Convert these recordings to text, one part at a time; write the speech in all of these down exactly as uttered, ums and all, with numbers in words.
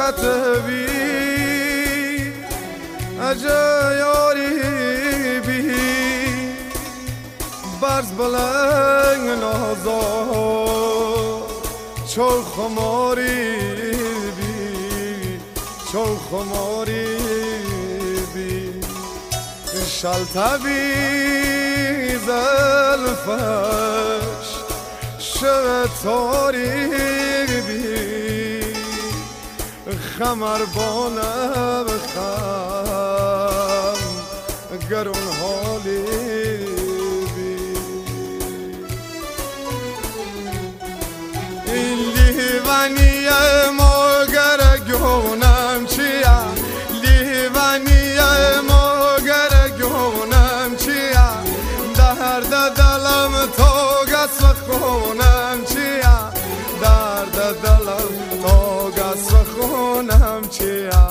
کتبی اجا یاری بی برز بلنگ نازار چو خماری بی چو خماری بی شلتبی زلفش شتاری بی خمر بانه بخم گرون حالی بی این لیوانی مگر گونم چیا لیوانی مگر گونم چیا درد دلم تو گس خونم چیا درد دلم تو گس خونم چیا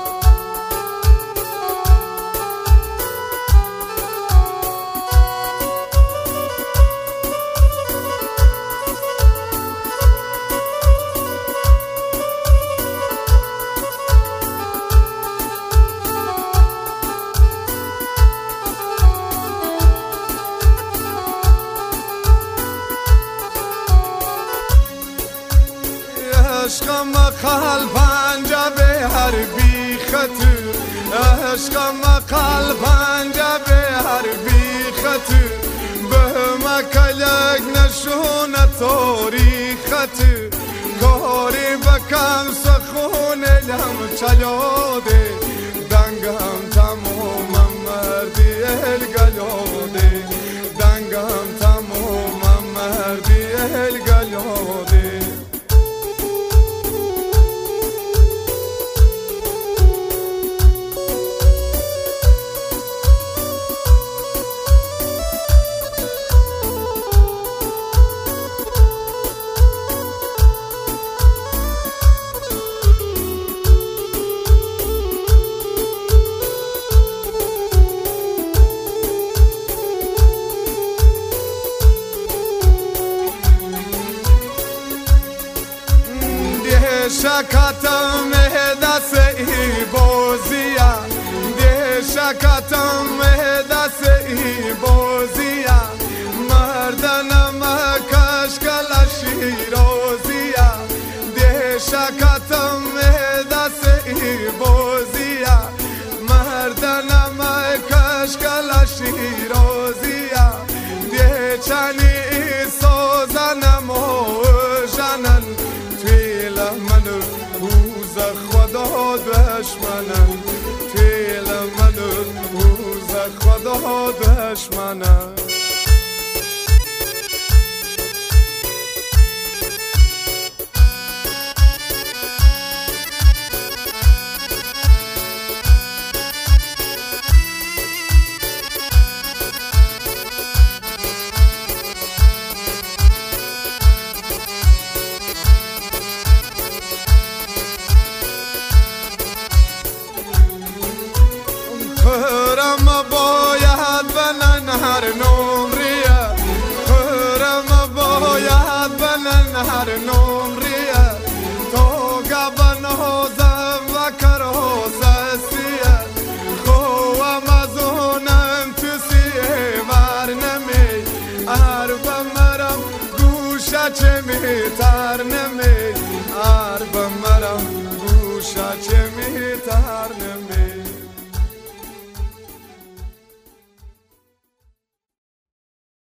عشقم قلب انجب هر بی خطر عشقم قلب انجب هر بی خطر به مکلک نشونه تاریخت کاری بکم سخون لم چلاده دنگم تمومم مردی الگلاده دنگم تمومم مردی الگلاده شکاتم دست ای بازیا ده شکاتم دست ای بازیا مردنم کشکل شیرازیا ده شکاتم دست ای بازیا مردنم کشکل شیرازیا ده چنی سازنم و جنن من روز خدا دشمنم فیل من روز خدا دشمنم خرم باید بلن هر نمریه خرم باید بلن هر نمریه تو گبن حوزم و کراسسیه خوام از اونم تسیه ورنمی عرب مرم گوشه چه میتر نمی عرب مرم گوشه چه